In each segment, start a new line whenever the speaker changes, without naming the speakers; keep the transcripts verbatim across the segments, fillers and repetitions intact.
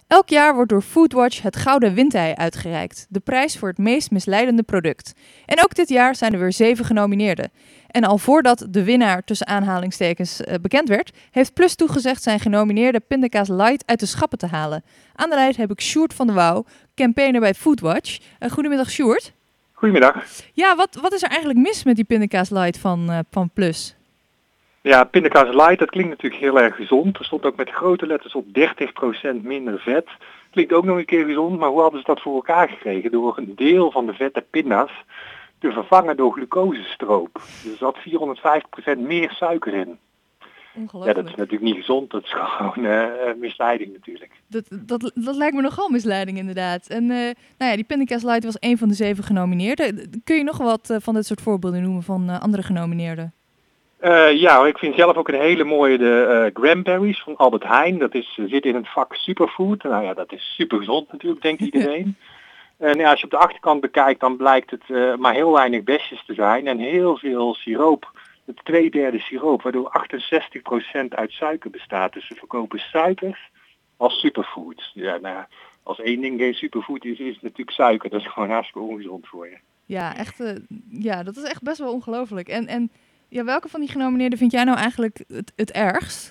Elk jaar wordt door Foodwatch het Gouden Windei uitgereikt, de prijs voor het meest misleidende product. En ook dit jaar zijn er weer zeven genomineerden. En al voordat de winnaar tussen aanhalingstekens uh, bekend werd, heeft Plus toegezegd zijn genomineerde pindakaas light uit de schappen te halen. Aan de lijn heb ik Sjoerd van der Wouw, campaigner bij Foodwatch. Uh, goedemiddag Sjoerd.
Goedemiddag.
Ja, wat, wat is er eigenlijk mis met die pindakaas light van, uh, van Plus?
Ja, pindakaas light, dat klinkt natuurlijk heel erg gezond. Er stond ook met grote letters op dertig procent minder vet. Klinkt ook nog een keer gezond, maar hoe hadden ze dat voor elkaar gekregen? Door een deel van de vette pinda's te vervangen door glucosestroop. Dus er zat vierhonderdvijftig procent meer suiker in. Ja, dat is natuurlijk niet gezond, dat is gewoon uh, misleiding natuurlijk.
Dat, dat, dat lijkt me nogal misleiding inderdaad. En uh, nou ja, die pindakaas light was een van de zeven genomineerden. Kun je nog wat uh, van dit soort voorbeelden noemen van uh, andere genomineerden?
Uh, ja, ik vind zelf ook een hele mooie de uh, Granberries van Albert Heijn. Dat is, zit in het vak superfood. Nou ja, dat is super gezond natuurlijk, denkt iedereen. En uh, ja, als je op de achterkant bekijkt, dan blijkt het uh, maar heel weinig besjes te zijn en heel veel siroop. Het twee derde siroop, waardoor achtenzestig procent uit suiker bestaat. Dus ze verkopen suikers als superfood. Ja, nou, als één ding geen superfood is, is het natuurlijk suiker. Dat is gewoon hartstikke ongezond voor je.
Ja, echt, uh, ja, dat is echt best wel ongelooflijk. En, en ja, welke van die genomineerden vind jij nou eigenlijk het, het ergst?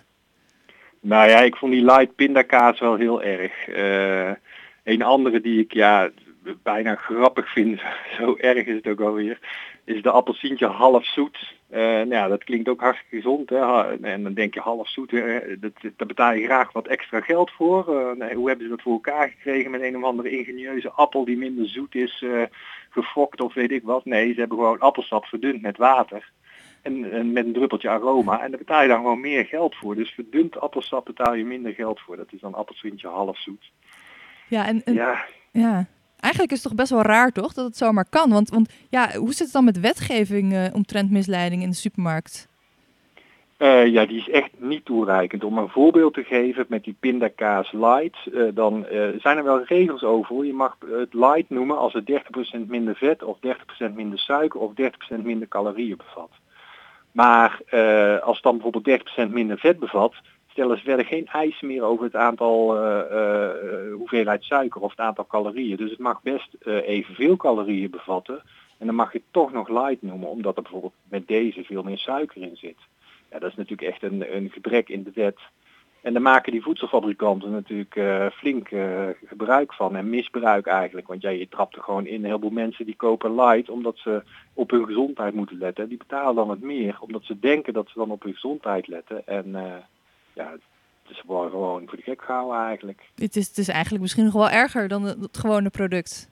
Nou ja, ik vond die light pindakaas wel heel erg. Uh, een andere die ik ja bijna grappig vind, zo erg is het ook alweer, is de appelsientje half zoet. Uh, nou ja, dat klinkt ook hartstikke gezond. Hè? En dan denk je half zoet, uh, dat, daar betaal je graag wat extra geld voor. Uh, nee, hoe hebben ze dat voor elkaar gekregen met een of andere ingenieuze appel die minder zoet is, uh, gefokt of weet ik wat. Nee, ze hebben gewoon appelsap verdund met water. En, en met een druppeltje aroma. En daar betaal je dan gewoon meer geld voor. Dus verdund appelsap betaal je minder geld voor. Dat is dan appelsientje half zoet.
Ja, en, en ja. ja. Eigenlijk is het toch best wel raar, toch? Dat het zomaar kan. Want, want ja, hoe zit het dan met wetgeving uh, omtrent misleiding in de supermarkt?
Uh, ja, die is echt niet toereikend. Om een voorbeeld te geven met die pindakaas light, uh, dan uh, zijn er wel regels over. Je mag het light noemen als het dertig procent minder vet of dertig procent minder suiker of dertig procent minder calorieën bevat. Maar uh, als het dan bijvoorbeeld dertig procent minder vet bevat, stellen ze verder geen eisen meer over het aantal uh, uh, hoeveelheid suiker of het aantal calorieën. Dus het mag best uh, evenveel calorieën bevatten. En dan mag je het toch nog light noemen, omdat er bijvoorbeeld met deze veel meer suiker in zit. Ja, dat is natuurlijk echt een, een gebrek in de wet. En daar maken die voedselfabrikanten natuurlijk uh, flink uh, gebruik van en misbruik eigenlijk. Want ja, je trapt er gewoon in. Een heleboel mensen die kopen light omdat ze op hun gezondheid moeten letten. Die betalen dan wat meer omdat ze denken dat ze dan op hun gezondheid letten. En uh, ja, het is gewoon, gewoon voor de gek gehouden eigenlijk.
Het is, het is eigenlijk misschien nog wel erger dan het, het gewone product.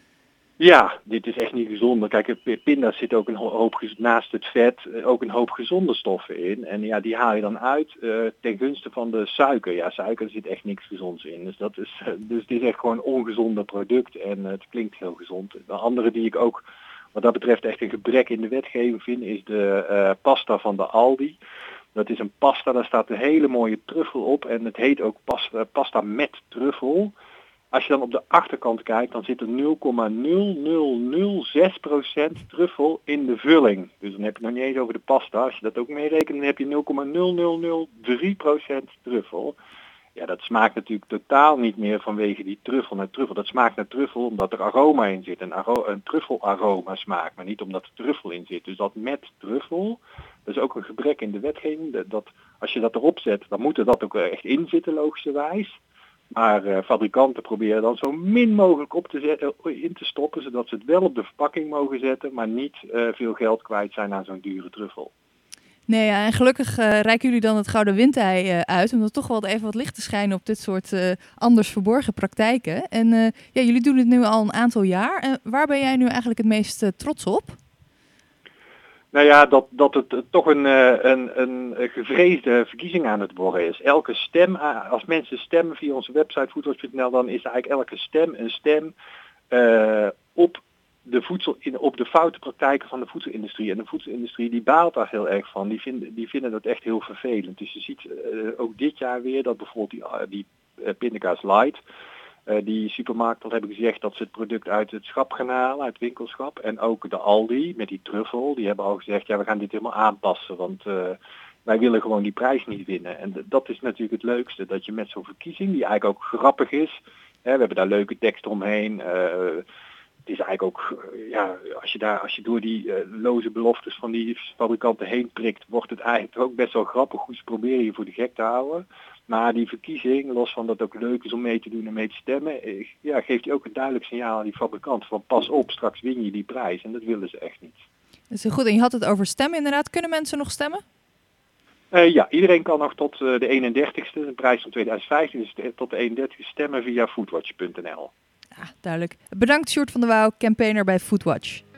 Ja, dit is echt niet gezond. Kijk, pinda's zit ook een hoop, naast het vet, ook een hoop gezonde stoffen in. En ja, die haal je dan uit uh, ten gunste van de suiker. Ja, suiker zit echt niks gezonds in. Dus, dat is, dus het is echt gewoon een ongezonde product en uh, het klinkt heel gezond. De andere die ik ook wat dat betreft echt een gebrek in de wetgeving vind, is de uh, pasta van de Aldi. Dat is een pasta, daar staat een hele mooie truffel op en het heet ook pasta, pasta met truffel. Als je dan op de achterkant kijkt, dan zit er nul komma nul nul nul zes procent truffel in de vulling. Dus dan heb je het nog niet eens over de pasta. Als je dat ook meerekent, dan heb je nul komma nul nul nul drie procent truffel. Ja, dat smaakt natuurlijk totaal niet meer vanwege die truffel naar truffel. Dat smaakt naar truffel omdat er aroma in zit. Een, aro- een truffelaroma smaakt, maar niet omdat er truffel in zit. Dus dat met truffel, dat is ook een gebrek in de wetgeving. Dat, dat, als je dat erop zet, dan moet er dat ook echt in zitten, logischerwijs. Maar uh, fabrikanten proberen dan zo min mogelijk op te zetten, in te stoppen, zodat ze het wel op de verpakking mogen zetten, maar niet uh, veel geld kwijt zijn aan zo'n dure truffel.
Nee, ja, en gelukkig uh, reiken jullie dan het Gouden Windei uh, uit, om er toch wel even wat licht te schijnen op dit soort uh, anders verborgen praktijken. En uh, ja, jullie doen het nu al een aantal jaar. Uh, waar ben jij nu eigenlijk het meest uh, trots op?
Nou ja, dat, dat het uh, toch een, uh, een, een gevreesde verkiezing aan het worden is. Elke stem, uh, als mensen stemmen via onze website foodwatch punt n l, dan is eigenlijk elke stem een stem uh, op de voedsel in, op de foute praktijken van de voedselindustrie. En de voedselindustrie die baalt daar heel erg van. Die vinden, die vinden dat echt heel vervelend. Dus je ziet uh, ook dit jaar weer dat bijvoorbeeld die, uh, die uh, pindakaas light, uh, die supermarkten hebben gezegd dat ze het product uit het schap gaan halen, uit het winkelschap. En ook de Aldi met die truffel, die hebben al gezegd, ja, we gaan dit helemaal aanpassen. Want uh, wij willen gewoon die prijs niet winnen. En d- dat is natuurlijk het leukste, dat je met zo'n verkiezing, die eigenlijk ook grappig is, hè, we hebben daar leuke teksten omheen. Uh, het is eigenlijk ook, uh, ja, als je, daar, als je door die uh, loze beloftes van die fabrikanten heen prikt, wordt het eigenlijk ook best wel grappig hoe ze proberen je voor de gek te houden. Maar die verkiezing, los van dat het ook leuk is om mee te doen en mee te stemmen, ja, geeft hij ook een duidelijk signaal aan die fabrikant van pas op, straks win je die prijs. En dat willen ze echt niet.
Dat is heel goed. En je had het over stemmen inderdaad. Kunnen mensen nog stemmen?
Uh, ja, iedereen kan nog tot uh, de eenendertigste, de prijs van tweeduizend vijftien, dus de, tot de eenendertigste stemmen via foodwatch punt n l.
Ja, duidelijk. Bedankt Sjoerd van der Wouw, campaigner bij Foodwatch.